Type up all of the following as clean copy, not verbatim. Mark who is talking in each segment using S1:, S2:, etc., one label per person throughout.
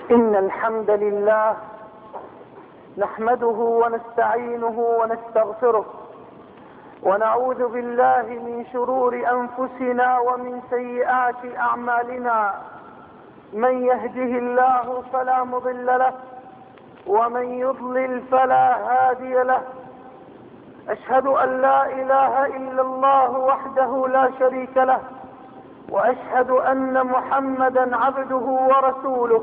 S1: إن الحمد لله نحمده ونستعينه ونستغفره ونعوذ بالله من شرور أنفسنا ومن سيئات أعمالنا. من يهده الله فلا مضل له ومن يضلل فلا هادي له. أشهد أن لا إله إلا الله وحده لا شريك له، وأشهد أن محمدا عبده ورسوله.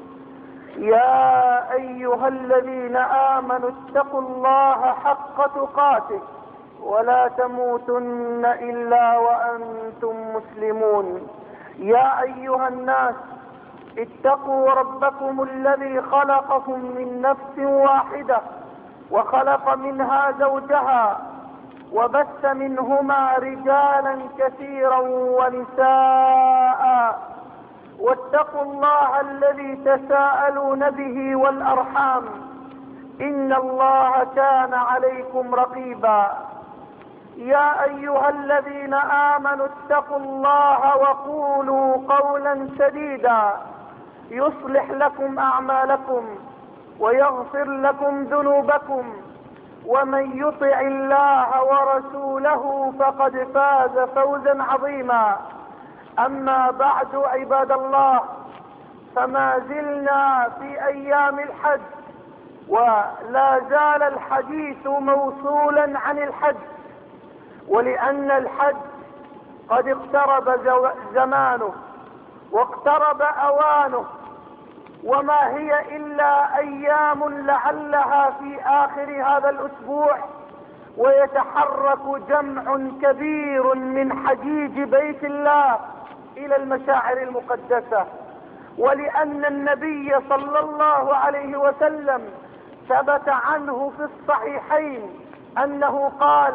S1: يا أيها الذين آمنوا اتقوا الله حق تقاته ولا تموتن إلا وأنتم مسلمون. يا أيها الناس اتقوا ربكم الذي خلقكم من نفس واحدة وخلق منها زوجها وبث منهما رجالا كثيرا ونساء، واتقوا الله الذي تساءلون به والأرحام إن الله كان عليكم رقيبا. يا أيها الذين آمنوا اتقوا الله وقولوا قولا سديدا يصلح لكم أعمالكم ويغفر لكم ذنوبكم، ومن يطع الله ورسوله فقد فاز فوزا عظيما. أما بعد، عباد الله، فما زلنا في أيام الحج، ولا زال الحديث موصولا عن الحج، ولأن الحج قد اقترب زمانه واقترب أوانه، وما هي إلا أيام لعلها في آخر هذا الأسبوع، ويتحرك جمع كبير من حجيج بيت الله إلى المشاعر المقدسة. ولأن النبي صلى الله عليه وسلم ثبت عنه في الصحيحين أنه قال: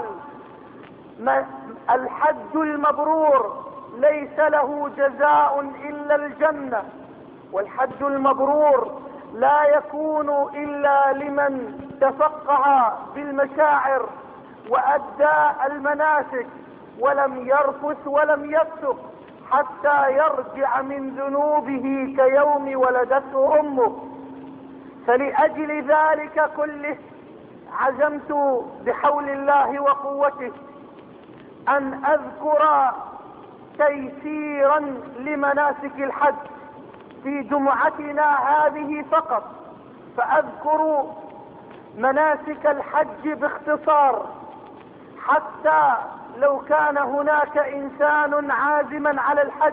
S1: الحج المبرور ليس له جزاء إلا الجنة، والحج المبرور لا يكون إلا لمن تفقه بالمشاعر وأدى المناسك ولم يرفث ولم يفسق حتى يرجع من ذنوبه كيوم ولدته أمه. فلأجل ذلك كله عزمت بحول الله وقوته أن أذكر تيسيرا لمناسك الحج في جمعتنا هذه فقط، فأذكر مناسك الحج باختصار، حتى لو كان هناك إنسان عازما على الحج،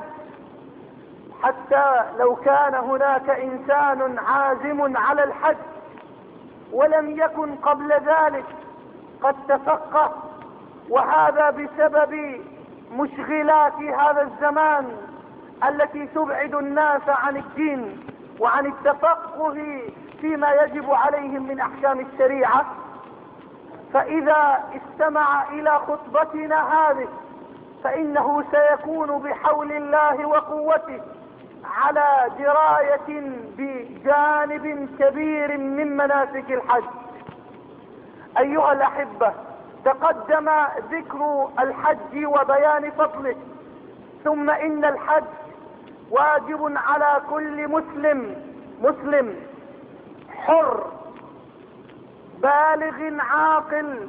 S1: ولم يكن قبل ذلك قد تفقه، وهذا بسبب مشغلات هذا الزمان التي تبعد الناس عن الدين وعن التفقه فيما يجب عليهم من أحكام الشريعة. فإذا استمع إلى خطبتنا هذه فإنه سيكون بحول الله وقوته على دراية بجانب كبير من مناسك الحج. أيها الأحبة، تقدم ذكر الحج وبيان فضله، ثم إن الحج واجب على كل مسلم حر بالغ عاقل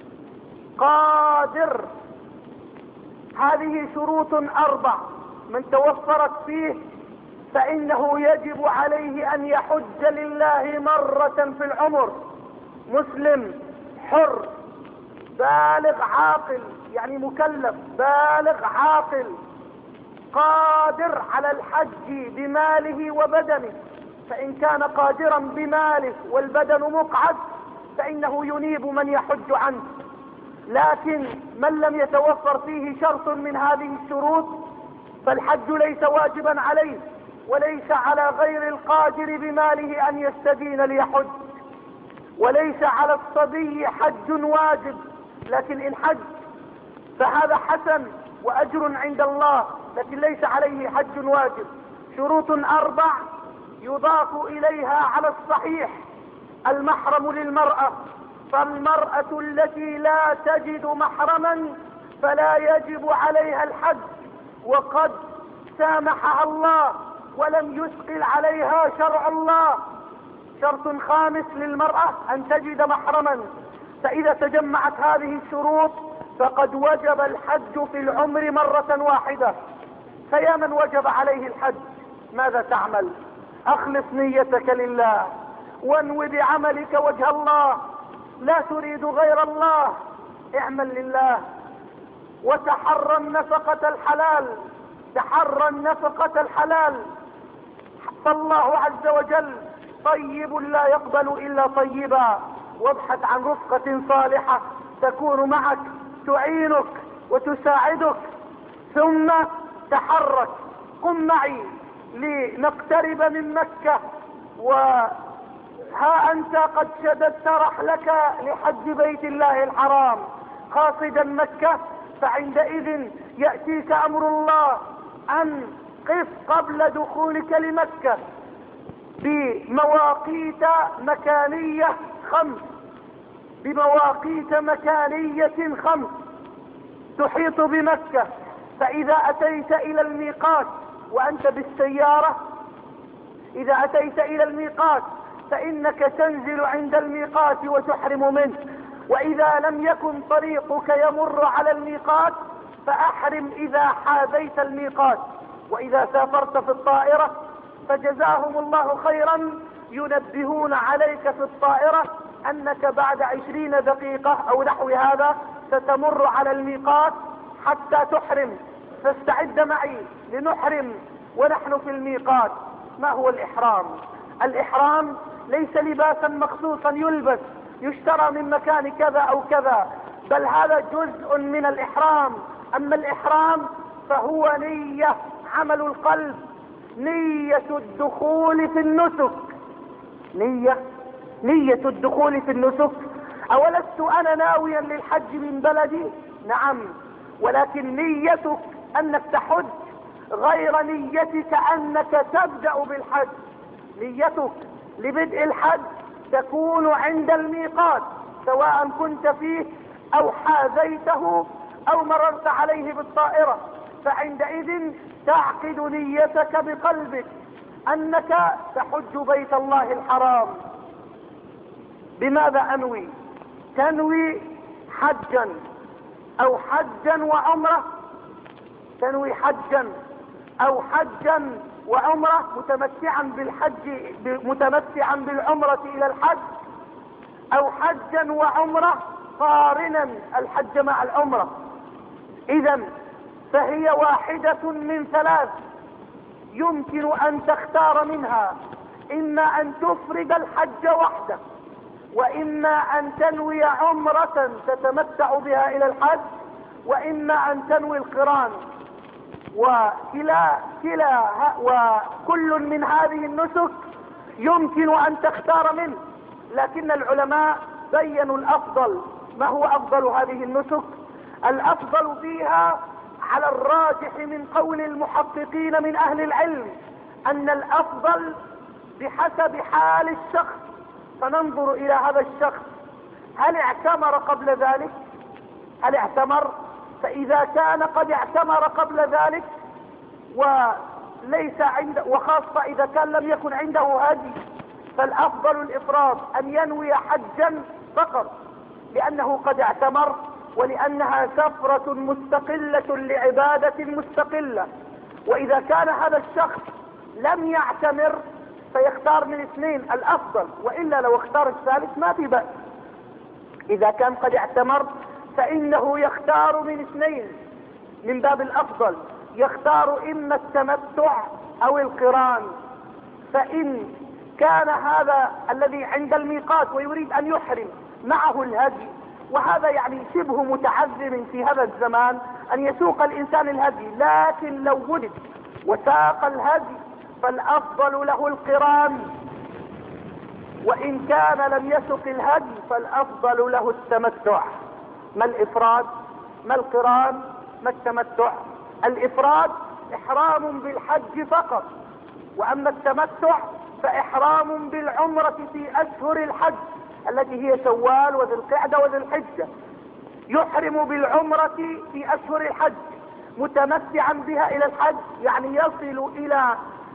S1: قادر. هذه شروط 4 من توفرت فيه فإنه يجب عليه أن يحج لله مرة في العمر. مسلم حر بالغ عاقل، يعني مكلف بالغ عاقل قادر على الحج بماله وبدنه، فإن كان قادرا بماله والبدن مقعد فإنه ينيب من يحج عنه. لكن من لم يتوفر فيه شرط من هذه الشروط فالحج ليس واجبا عليه، وليس على غير القادر بماله أن يستدين ليحج، وليس على الصبي حج واجب، لكن إن حج فهذا حسن وأجر عند الله، لكن ليس عليه حج واجب. شروط 4 يضاف إليها على الصحيح المحرم للمرأة، فالمرأة التي لا تجد محرما فلا يجب عليها الحج، وقد سامحها الله ولم يثقل عليها شرع الله. شرط خامس للمرأة أن تجد محرما، فإذا تجمعت هذه الشروط فقد وجب الحج في العمر مرة واحدة. فيا من وجب عليه الحج ماذا تعمل؟ أخلص نيتك لله، وانوي بعملك وجه الله، لا تريد غير الله، اعمل لله، وتحرى النفقة الحلال، تحرى النفقة الحلال. فالله عز وجل طيب لا يقبل إلا طيبا، وابحث عن رفقة صالحة تكون معك تعينك وتساعدك. ثم تحرك، قم معي لنقترب من مكة، وها أنت قد شددت رحلك لحج بيت الله الحرام قاصدا مكة، فعندئذ يأتيك أمر الله أن قف قبل دخولك لمكة بمواقيت مكانية 5، بمواقيت مكانية 5 تحيط بمكة. فإذا أتيت إلى الميقات وأنت بالسيارة، إذا أتيت إلى الميقات فإنك تنزل عند الميقات وتحرم منه، وإذا لم يكن طريقك يمر على الميقات فأحرم إذا حاذيت الميقات. وإذا سافرت في الطائرة فجزاهم الله خيرا ينبهون عليك في الطائرة أنك بعد 20 دقيقة أو نحو هذا ستمر على الميقات حتى تحرم، فاستعد معي لنحرم ونحن في الميقات. ما هو الإحرام؟ الإحرام ليس لباسا مخصوصا يلبس يشترى من مكان كذا أو كذا، بل هذا جزء من الإحرام. أما الإحرام فهو نية، عمل القلب، نية الدخول في النسك، نية الدخول في النسك. أولست أنا ناويا للحج من بلدي؟ نعم، ولكن نيتك أنك تحج غير نيتك أنك تبدأ بالحج. نيتك لبدء الحج تكون عند الميقات، سواء كنت فيه أو حاذيته أو مررت عليه بالطائرة، فعندئذ تعقد نيتك بقلبك أنك تحج بيت الله الحرام. بماذا أنوي؟ تنوي حجا أو حجا وعمرة، تنوي حجا أو حجا وعمرة متمتعا بالعمرة إلى الحج، أو حجا وعمرة قارنا الحج مع العمرة. إذن فهي واحدة من 3 يمكن أن تختار منها، إما أن تفرد الحج وحده، وإما أن تنوي عمرة تتمتع بها إلى الحج، وإما أن تنوي القران. وكل من هذه النسك يمكن أن تختار منه، لكن العلماء بينوا الأفضل. ما هو أفضل هذه النسك؟ الأفضل فيها على الراجح من قول المحققين من أهل العلم أن الأفضل بحسب حال الشخص، فننظر إلى هذا الشخص هل اعتمر قبل ذلك؟ هل اعتمر؟ فإذا كان قد اعتمر قبل ذلك وخاصة إذا كان لم يكن عنده هدي، فالأفضل الإفراد، أن ينوي حجا فقط، لأنه قد اعتمر ولأنها سفرة مستقلة لعبادة مستقلة. وإذا كان هذا الشخص لم يعتمر فيختار من 2 الأفضل، وإلا لو اختار الثالث ما في بأس. إذا كان قد اعتمر فإنه يختار من 2 من باب الأفضل، يختار إما التمتع أو القران. فإن كان هذا الذي عند الميقات ويريد أن يحرم معه الهدي، وهذا يعني شبه متعذر في هذا الزمان أن يسوق الإنسان الهدي، لكن لو وجد وساق الهدي فالأفضل له القران، وإن كان لم يسق الهدي فالأفضل له التمتع. ما الإفراد؟ ما القران؟ ما التمتع؟ الإفراد إحرام بالحج فقط، وأما التمتع فإحرام بالعمرة في أشهر الحج التي هي شوال وذي القعدة وذي الحجة. يحرم بالعمرة في أشهر الحج متمتعا بها إلى الحج، يعني يصل إلى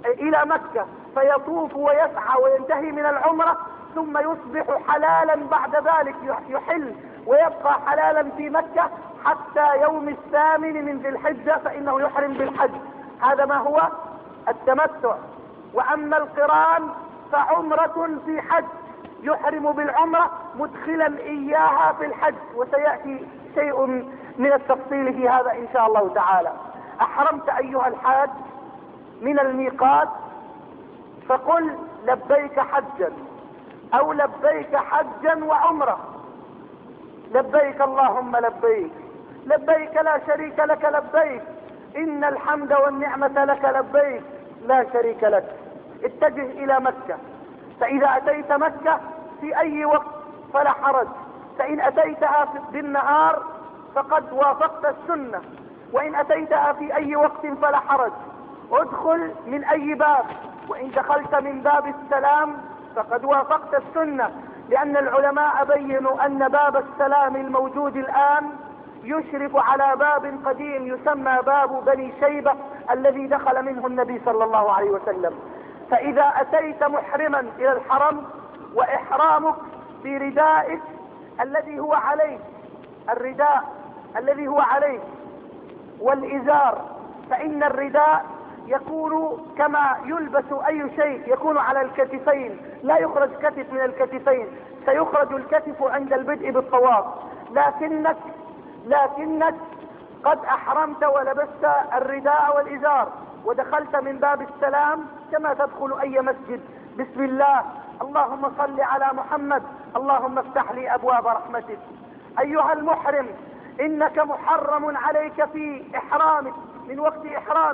S1: الى مكة فيطوف ويسعى وينتهي من العمرة، ثم يصبح حلالا بعد ذلك، يحل ويبقى حلالا في مكة حتى يوم 8 من ذي الحجة فإنه يحرم بالحج. هذا ما هو التمتع. وأما القران فعمرة في حج، يحرم بالعمرة مدخلا إياها في الحج، وسيأتي شيء من التفصيل في هذا إن شاء الله تعالى. أحرمت أيها الحاج من الميقات فقل لبيك حجا أو لبيك حجا وعمرة. لبيك اللهم لبيك، لبيك لا شريك لك لبيك، إن الحمد والنعمة لك لبيك لا شريك لك. اتجه إلى مكة، فإذا أتيت مكة في أي وقت فلا حرج، فإن أتيتها بالنهار فقد وافقت السنة، وإن أتيتها في أي وقت فلا حرج. ادخل من أي باب، وإن دخلت من باب السلام فقد وافقت السنة، لأن العلماء بينوا أن باب السلام الموجود الآن يشرف على باب قديم يسمى باب بني شيبة الذي دخل منه النبي صلى الله عليه وسلم. فإذا أتيت محرما إلى الحرم وإحرامك بردائك الذي هو عليك، الرداء الذي هو عليك والإزار، فإن الرداء يكون كما يلبس أي شيء، يكون على الكتفين، لا يخرج كتف من الكتفين، سيخرج الكتف عند البدء بالطواف. لكنك قد أحرمت ولبست الرداء والإزار ودخلت من باب السلام كما تدخل أي مسجد، بسم الله اللهم صل على محمد، اللهم افتح لي أبواب رحمتك. أيها المحرم، إنك محرم عليك في إحرامك من وقت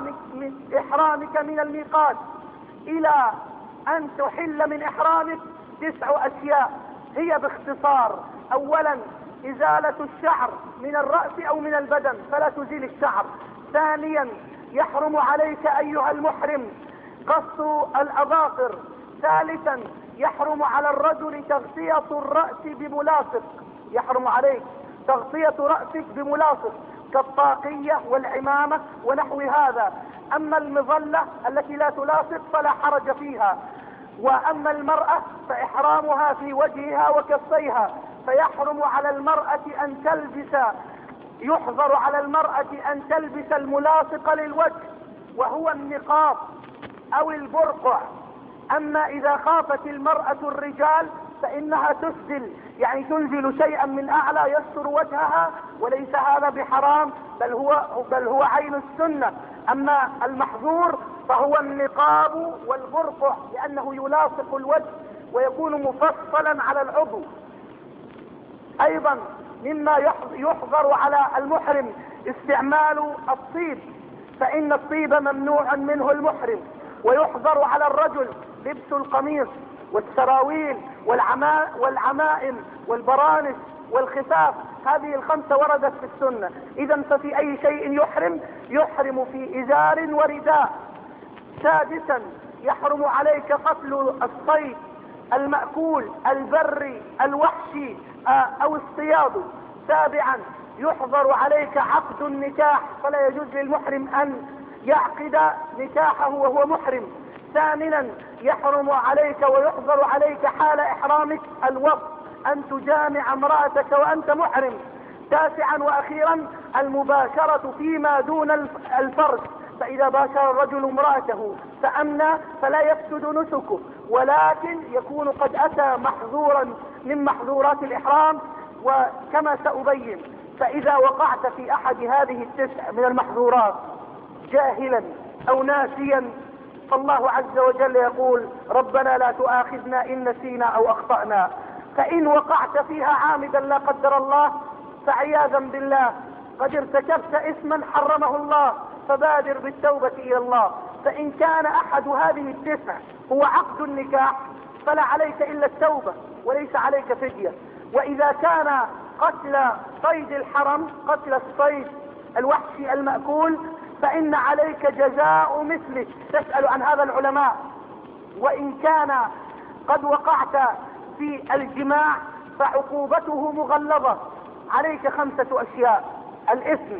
S1: إحرامك من الميقات إلى أن تحل من إحرامك 9 أشياء، هي باختصار: أولا إزالة الشعر من الرأس أو من البدن، فلا تزيل الشعر. ثانيا يحرم عليك أيها المحرم قص الأظافر. ثالثا يحرم على الرجل تغطية الرأس بملاصق، يحرم عليك تغطية رأسك بملاصق كالطاقية والعمامة ونحو هذا. أما المظلة التي لا تلاصق فلا حرج فيها. وأما المرأة فإحرامها في وجهها وكفيها، فيحرم على المرأة أن تلبس، يحظر على المرأة أن تلبس الملاصق للوجه وهو النقاب أو البرقع. أما إذا خافت المرأة الرجال فإنها تسدل، يعني تنزل شيئا من أعلى يستر وجهها، وليس هذا بحرام بل هو عين السنة. أما المحظور فهو النقاب والبرقع، لأنه يلاصق الوجه ويكون مفصلا على العضو. أيضا مما يحظر على المحرم استعمال الطيب، فإن الطيب ممنوع منه المحرم. ويحظر على الرجل لبس القميص والسراويل والعمائم والبرانس والخفاف، هذه ال5 وردت في السنة. إذا ففي أي شيء يحرم في إزار ورداء. سادسا يحرم عليك قتل الصيد المأكول البري الوحشي أو اصطياد. سابعا يحظر عليك عقد النكاح، فلا يجوز للمحرم أن يعقد نكاحه وهو محرم. ثامنا يحرم عليك ويحظر عليك حال إحرامك الوطء، أن تجامع امرأتك وأنت محرم. تاسعا وأخيرا المباشرة فيما دون الفرج، فإذا باشر الرجل امرأته فأمنى فلا يفسد نسكه، ولكن يكون قد أتى محظورا من محظورات الإحرام، وكما سأبين. فإذا وقعت في أحد هذه ال9 من المحظورات جاهلا أو ناسيا، فالله عز وجل يقول: ربنا لا تؤاخذنا إن نسينا أو أخطأنا. فإن وقعت فيها عامدا لا قدر الله فعياذا بالله قد ارتكبت إثما حرمه الله، فبادر بالتوبة إلى الله. فإن كان أحد هذه ال9 هو عقد النكاح فلا عليك إلا التوبة وليس عليك فدية. وإذا كان قتل صيد الحرم، قتل الصيد الوحشي المأكول، فإن عليك جزاء مثله، تسأل عن هذا العلماء. وإن كان قد وقعت في الجماع فعقوبته مغلظة، عليك 5 أشياء: الإثم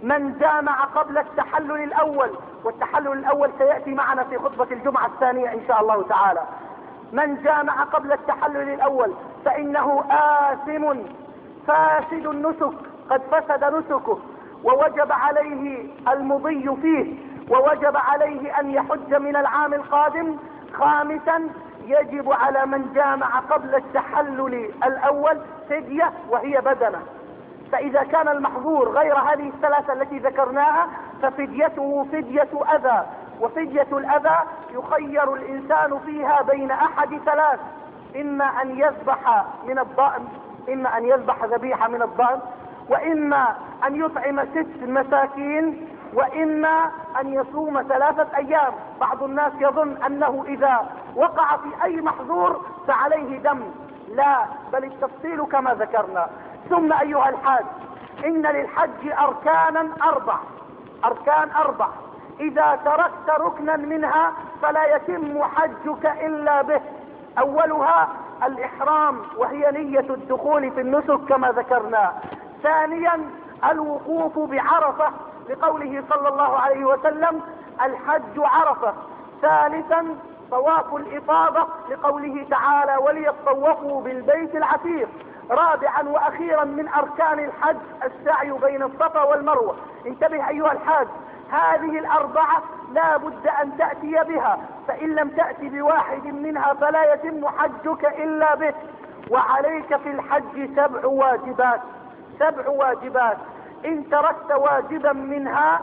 S1: من جامع قبل التحلل الأول، والتحلل الأول سيأتي معنا في خطبة الجمعة الثانية إن شاء الله تعالى. من جامع قبل التحلل الأول فإنه آثم فاسد النسك، قد فسد نسكه، ووجب عليه المضي فيه، ووجب عليه أن يحج من العام القادم. خامسا، يجب على من جامع قبل التحلل الأول فدية وهي بدنة. فإذا كان المحظور غير هذه الثلاثة التي ذكرناها ففديته فدية أذى، وفدية الأذى يخير الإنسان فيها بين أحد ثلاث: إما أن يذبح من الضأن، إما أن يذبح ذبيحة من الضأن، وإما أن يطعم 6 مساكين، وإما أن يصوم 3 أيام. بعض الناس يظن أنه إذا وقع في أي محظور فعليه دم، لا، بل التفصيل كما ذكرنا. ثم أيها الحاج، إن للحج أركانا 4، أركان 4، إذا تركت ركنا منها فلا يتم حجك إلا به. أولها الإحرام، وهي نية الدخول في النسك كما ذكرنا. ثانيا الوقوف بعرفة، لقوله صلى الله عليه وسلم: الحج عرفة. ثالثا طواف الإفاضة، لقوله تعالى: وليطوفوا بالبيت العتيق. رابعا وأخيرا من أركان الحج السعي بين الصفا والمروة. انتبه أيها الحاج، هذه ال4 لا بد أن تأتي بها، فإن لم تأتي بواحد منها فلا يتم حجك إلا به. وعليك في الحج 7 واجبات، 7 واجبات. إن تركت واجبا منها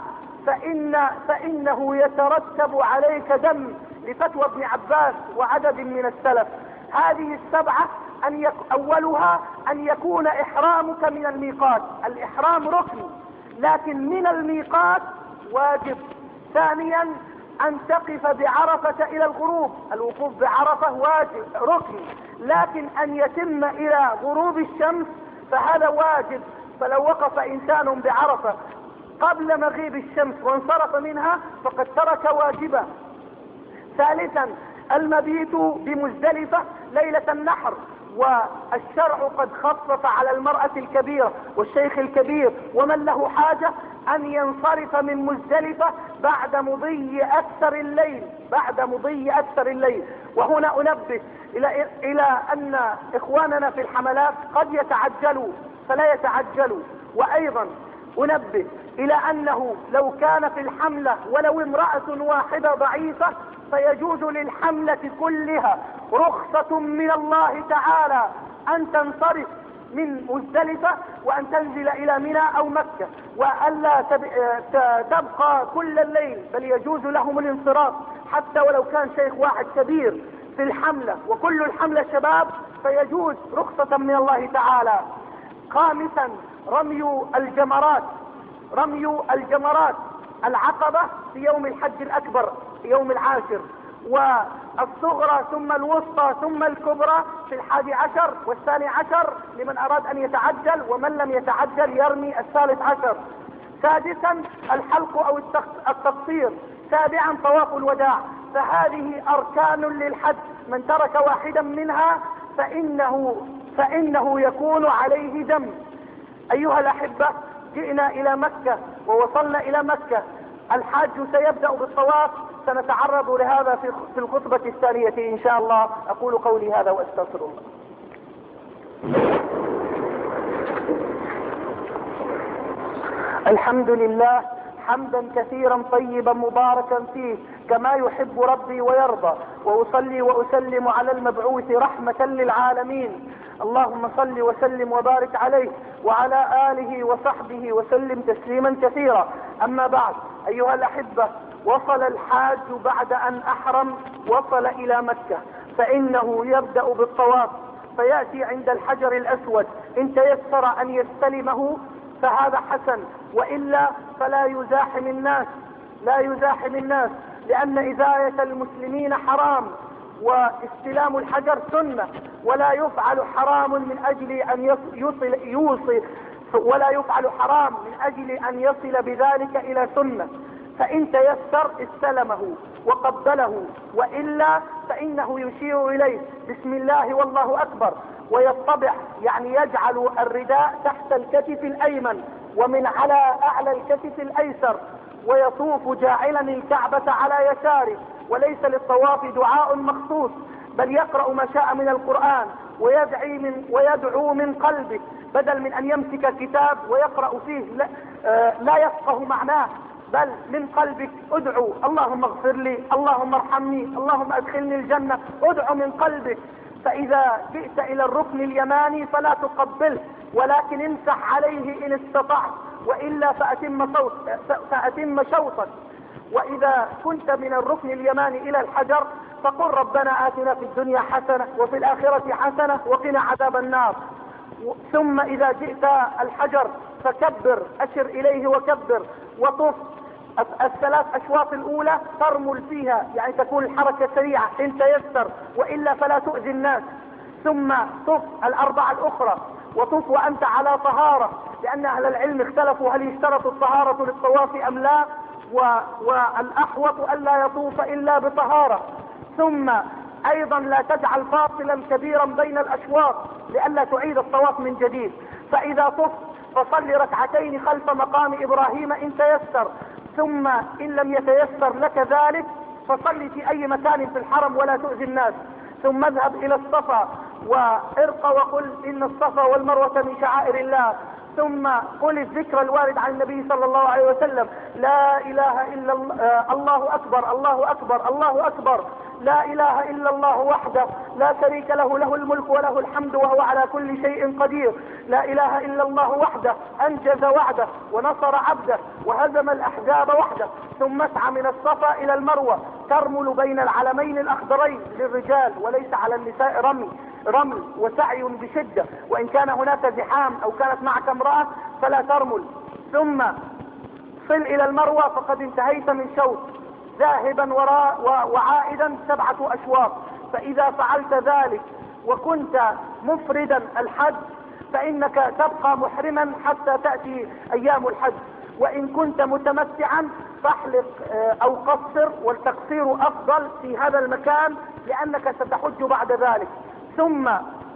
S1: فإنه يترتب عليك دم، لفتوى ابن عباس وعدد من السلف. هذه ال7: أولها أن يكون إحرامك من الميقات، الإحرام ركن لكن من الميقات واجب. ثانيا أن تقف بعرفة إلى الغروب، الوقوف بعرفة واجب ركن، لكن أن يتم إلى غروب الشمس فهذا واجب. فلو وقف إنسان بعرفة قبل مغيب الشمس وانصرف منها فقد ترك واجبا. ثالثا المبيت بمزدلفة ليلة النحر، والشرع قد خصص على المرأة الكبيرة والشيخ الكبير ومن له حاجة أن ينصرف من مزدلفة بعد مضي أكثر الليل، بعد مضي أكثر الليل. وهنا أنبه إلى أن إخواننا في الحملات قد يتعجلوا فلا يتعجلوا. وأيضا أنبه إلى أنه لو كان في الحملة ولو امرأة واحدة ضعيفة فيجوز للحملة كلها رخصة من الله تعالى أن تنصرف من مزدلفة وأن تنزل إلى منى أو مكة، وألا تبقى كل الليل، بل يجوز لهم الانصراف حتى ولو كان شيخ واحد كبير في الحملة وكل الحملة شباب فيجوز رخصة من الله تعالى. خامسا رمي الجمرات، رمي الجمرات العقبة في يوم الحج الأكبر يوم العاشر، والصغرى ثم الوسطى ثم الكبرى في 11 وال12 لمن أراد أن يتعجل، ومن لم يتعجل يرمي 13. سادسا الحلق أو التقصير. سابعا طواف الوداع. فهذه أركان للحج، من ترك واحدا منها فإنه يكون عليه دم. أيها الأحبة، جئنا إلى مكة ووصلنا إلى مكة، الحاج سيبدأ بالطواف، سنتعرض لهذا في الخطبة الثانية إن شاء الله. أقول قولي هذا وأستغفر الله. الحمد لله حمدا كثيرا طيبا مباركا فيه كما يحب ربي ويرضى، وأصلي وأسلم على المبعوث رحمة للعالمين. اللهم صل وسلم وبارك عليه وعلى آله وصحبه وسلم تسليما كثيرا. أما بعد، أيها الأحبة، وصل الحاج بعد أن أحرم، وصل إلى مكة، فإنه يبدأ بالطواف، فيأتي عند الحجر الأسود، إن تيسر أن يستلمه فهذا حسن، وإلا فلا يزاحم الناس، لا يزاحم الناس، لأن إذاية المسلمين حرام، واستلام الحجر سنة، ولا يفعل حرام من أجل أن يوصي، ولا يفعل حرام من أجل أن يصل بذلك إلى سنة. فإن تيسر استلمه وقبله، وإلا فإنه يشير إليه بسم الله والله أكبر، ويطبع يعني يجعل الرداء تحت الكتف الأيمن ومن على أعلى الكتف الأيسر، ويطوف جاعلا الكعبة على يساره. وليس للطواف دعاء مخصوص، بل يقرأ ما شاء من القرآن ويدعو من قلبه، بدل من أن يمسك كتاب ويقرأ فيه لا يفقه معناه، بل من قلبك ادعو: اللهم اغفر لي، اللهم ارحمني، اللهم ادخلني الجنة. ادعو من قلبك. فإذا جئت إلى الركن اليماني فلا تقبله، ولكن امسح عليه إن استطعت، وإلا فأتم شوطك. وإذا كنت من الركن اليماني إلى الحجر فقل: ربنا آتنا في الدنيا حسنة وفي الآخرة حسنة وقنا عذاب النار. ثم إذا جئت الحجر فكبر، أشر إليه وكبر وطف. الثلاث أشواط الأولى ترمل فيها، يعني تكون الحركة سريعة إن تيسر، وإلا فلا تؤذي الناس. ثم طف الأربعة الأخرى، وطف وأنت على طهارة، لأن أهل العلم اختلفوا هل يشترط الطهارة للطواف أم لا، والأحوط ألا يطوف إلا بطهارة. ثم أيضا لا تجعل فاصلا كبيرا بين الأشواط لئلا تعيد الطواف من جديد. فإذا طف فصل ركعتين خلف مقام إبراهيم إن تيسر، ثم إن لم يتيسر لك ذلك فصل في أي مكان في الحرم ولا تؤذي الناس. ثم اذهب إلى الصفا وارق وقل: إن الصفا والمروة من شعائر الله. ثم قل الذكر الوارد عن النبي صلى الله عليه وسلم: لا إله إلا الله أكبر، الله أكبر، الله أكبر، لا إله إلا الله وحده لا شريك له، له الملك وله الحمد وهو على كل شيء قدير، لا إله إلا الله وحده أنجز وعده ونصر عبده وهزم الأحزاب وحده. ثم اسعى من الصفا إلى المروة، ترمل بين العلمين الأخضرين للرجال، وليس على النساء رمل وسعي بشدة، وإن كان هناك زحام أو كانت معك امرأة فلا ترمل. ثم صل إلى المروة فقد انتهيت من شوط، ذاهبا وعائدا 7 أشواط. فإذا فعلت ذلك وكنت مفردا الحج فإنك تبقى محرما حتى تأتي أيام الحج. وإن كنت متمتعا فاحلق أو قصر، والتقصير أفضل في هذا المكان لأنك ستحج بعد ذلك. ثم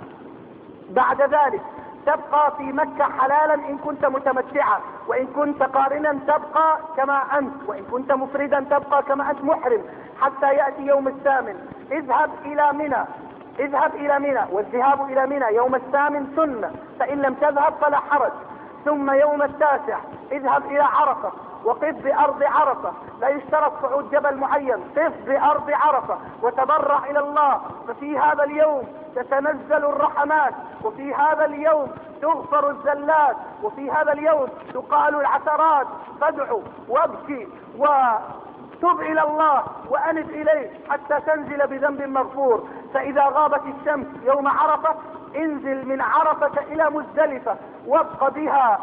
S1: بعد ذلك تبقى في مكة حلالا إن كنت متمتعا، وإن كنت قارنا تبقى كما أنت، وإن كنت مفردا تبقى كما أنت محرم حتى يأتي يوم الثامن. اذهب إلى منى، والذهاب إلى منى يوم الثامن سنة، فإن لم تذهب فلا حرج. ثم يوم التاسع اذهب إلى عرفة وقف بأرض عرفة، لا يشترط صعود جبل معين، قف بأرض عرفة وتضرع إلى الله. ففي هذا اليوم تتنزل الرحمات، وفي هذا اليوم تغفر الزلات، وفي هذا اليوم تقال العثرات. فادعو وابكي وتب إلى الله وأنب إليه حتى تنزل بذنب مغفور. فإذا غابت الشمس يوم عرفة انزل من عرفة إلى مزدلفة وابق بها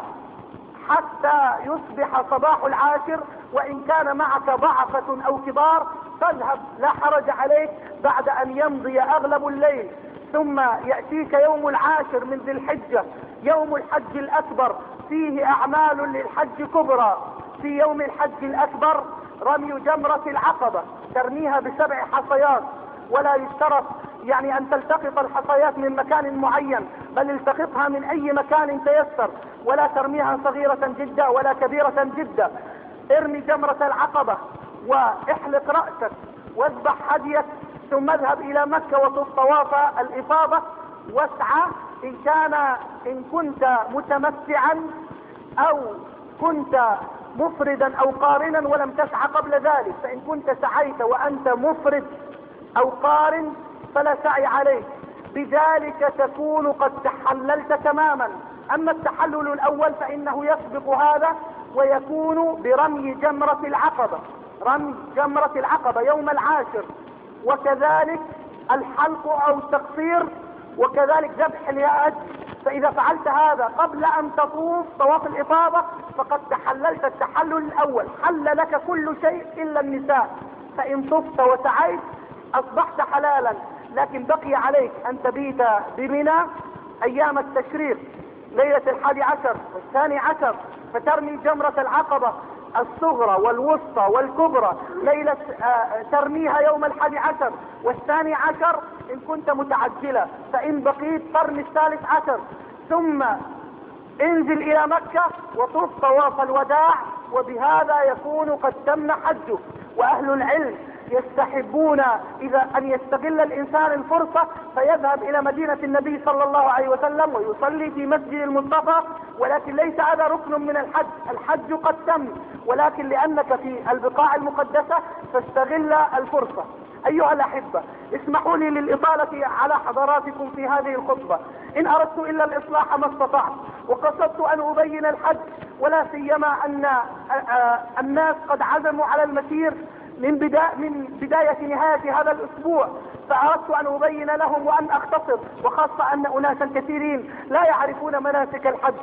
S1: حتى يصبح صباح العاشر. وإن كان معك ضعفة أو كبار فاذهب، لا حرج عليك، بعد أن يمضي أغلب الليل. ثم يأتيك يوم العاشر من ذي الحجة، يوم الحج الأكبر، فيه أعمال للحج كبرى. في يوم الحج الأكبر رمي جمرة العقبة، ترميها ب7 حصيات، ولا يشترط يعني أن تلتقط الحصيات من مكان معين، بل التقطها من أي مكان تيسر، ولا ترميها صغيرة جدا ولا كبيرة جدا. ارمي جمرة العقبة واحلق رأسك واذبح هديك، ثم اذهب إلى مكة وطف طواف الإفاضة واسعى. إن كنت متمتعا أو كنت مفردا أو قارنا ولم تسعى قبل ذلك، فإن كنت سعيت وأنت مفرد أو قارن فلا سعي عليك، بذلك تكون قد تحللت تماما. أما التحلل الأول فإنه يسبق هذا ويكون برمي جمرة العقبة، رمي جمرة العقبة يوم العاشر، وكذلك الحلق أو التقصير، وكذلك ذبح اليد. فإذا فعلت هذا قبل أن تطوف طواف الإفاضة فقد تحللت التحلل الأول، حل لك كل شيء إلا النساء. فإن طفت وسعيت أصبحت حلالا، لكن بقي عليك أن تبيت بمنى أيام التشريق، ليلة 11 و12، فترمي جمرة العقبة الصغرى والوسطى والكبرى ليلة ترميها يوم 11 و12 إن كنت متعجلة، فإن بقيت ترمي 13. ثم انزل الى مكة وطوف طواف الوداع، وبهذا يكون قد تم حجه. واهل العلم يستحبون اذا ان يستغل الانسان الفرصة فيذهب الى مدينة النبي صلى الله عليه وسلم ويصلي في مسجد المصطفى، ولكن ليس هذا ركن من الحج، الحج قد تم، ولكن لانك في البقاع المقدسة فاستغل الفرصة. ايها الاحبة، اسمحوا لي للاطالة على حضراتكم في هذه الخطبة، ان اردت الا الاصلاح ما استطعت، وقصدت ان ابين الحج، ولا سيما ان الناس قد عزموا على المسير من بداية نهاية هذا الاسبوع، فاردت ان ابين لهم وان اختصر، وخاصة ان اناسا كثيرين لا يعرفون مناسك الحج،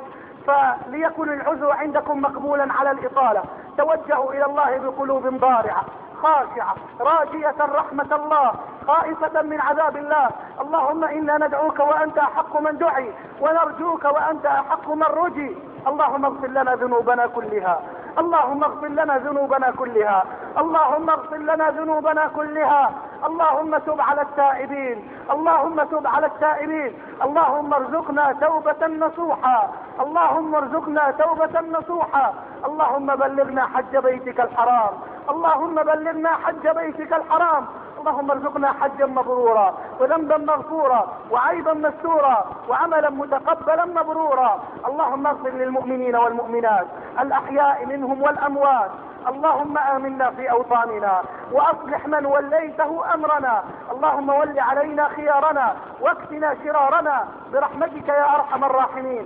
S1: فليكن العذر عندكم مقبولا على الاطالة. توجهوا الى الله بقلوب ضارعة خاشعة راجية رحمة الله، خائفة من عذاب الله. اللهم انا ندعوك وانت احق من دعي، ونرجوك وانت احق من رجي. اللهم اغفر لنا ذنوبنا كلها، اللهم اغفر لنا ذنوبنا كلها، اللهم اغفر لنا ذنوبنا كلها. اللهم تب على التائبين، اللهم تب على التائبين. اللهم ارزقنا توبة نصوحا، اللهم ارزقنا توبة نصوحا. اللهم بلغنا حج بيتك الحرام، اللهم بلغنا حج بيتك الحرام. اللهم ارزقنا حجا مبرورا، وذنبا مغفورا، وعيبا مستورا، وعملا متقبلا مبرورا. اللهم اغفر للمؤمنين والمؤمنات الاحياء منهم والاموات. اللهم آمنا في اوطاننا، واصلح من وليته امرنا. اللهم ول علينا خيارنا، واكفنا شرارنا برحمتك يا ارحم الراحمين.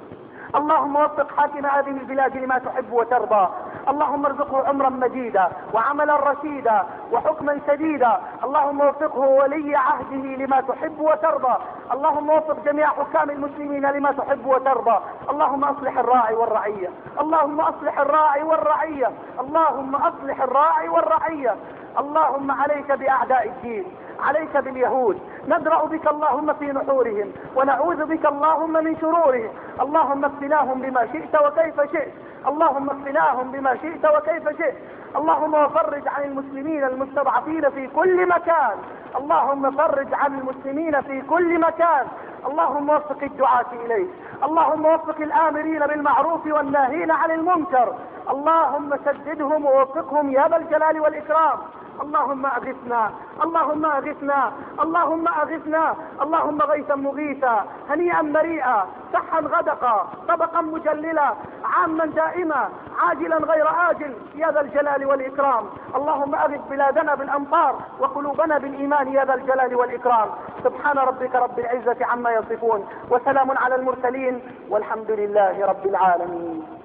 S1: اللهم وفق حاكم هذه البلاد لما تحب وترضى. اللهم ارزقه عمرا مجيدا، وعملا رشيدا، وحكما سديدا. اللهم وفقه ولي عهده لما تحب وترضى. اللهم وفق جميع حكام المسلمين لما تحب وترضى. اللهم اصلح الراعي والرعية، اللهم اصلح الراعي والرعية، اللهم اصلح الراعي والرعية. اللهم عليك باعداء الدين، عليك باليهود، ندرأ بك اللهم في نحورهم، ونعوذ بك اللهم من شرورهم. اللهم اكفناهم بما شئت وكيف شئت، اللهم اكفناهم بما شئت وكيف شئت. اللهم وفرج عن المسلمين المستضعفين في كل مكان، اللهم فرج عن المسلمين في كل مكان. اللهم وفق الدعاة إليك، اللهم وفق الآمرين بالمعروف والناهين عن المنكر. اللهم سددهم ووفقهم يا ذا الجلال والإكرام. اللهم اغثنا، اللهم اغثنا، اللهم اغثنا. اللهم غيثا مغيثا، هنيئا مريئا، سحا غدقا، طبقا مجللا، عاما دائما، عاجلا غير آجل يا ذا الجلال والإكرام. اللهم اغث بلادنا بالأمطار، وقلوبنا بالإيمان يا ذا الجلال والإكرام. سبحان ربك رب العزة عما يصفون، وسلام على المرسلين، والحمد لله رب العالمين.